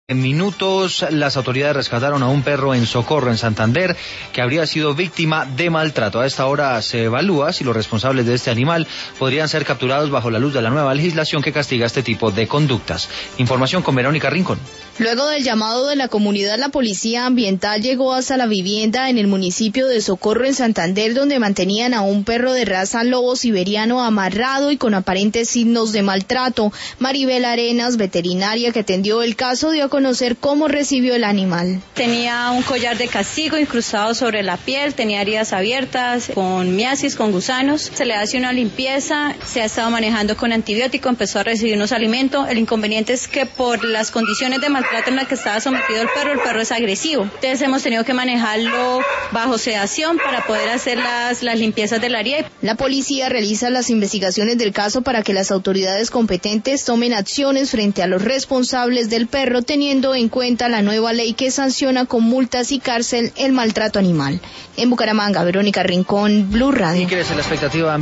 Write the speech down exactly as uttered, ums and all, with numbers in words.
En minutos, las autoridades rescataron a un perro en Socorro, en Santander, que habría sido víctima de maltrato. A esta hora se evalúa si los responsables de este animal podrían ser capturados bajo la luz de la nueva legislación que castiga este tipo de conductas. Información con Verónica Rincón. Luego del llamado de la comunidad, la policía ambiental llegó hasta la vivienda en el municipio de Socorro, en Santander, donde mantenían a un perro de raza lobo siberiano amarrado y con aparentes signos de maltrato. Maribel Arenas, veterinaria que atendió el caso, dio a conocer cómo recibió el animal. Tenía un collar de castigo incrustado sobre la piel, tenía heridas abiertas, con miasis, con gusanos. Se le hace una limpieza, se ha estado manejando con antibiótico, empezó a recibir unos alimentos. El inconveniente es que por las condiciones de maltrato en las que estaba sometido el perro, el perro es agresivo. Entonces hemos tenido que manejarlo bajo sedación para poder hacer las, las limpiezas de la herida. La policía realiza las investigaciones del caso para que las autoridades competentes tomen acciones frente a los responsables del perro, teniendo en cuenta la nueva ley que sanciona con multas y cárcel el maltrato animal. En Bucaramanga, Verónica Rincón, Blue Radio. ¿Y crece la expectativa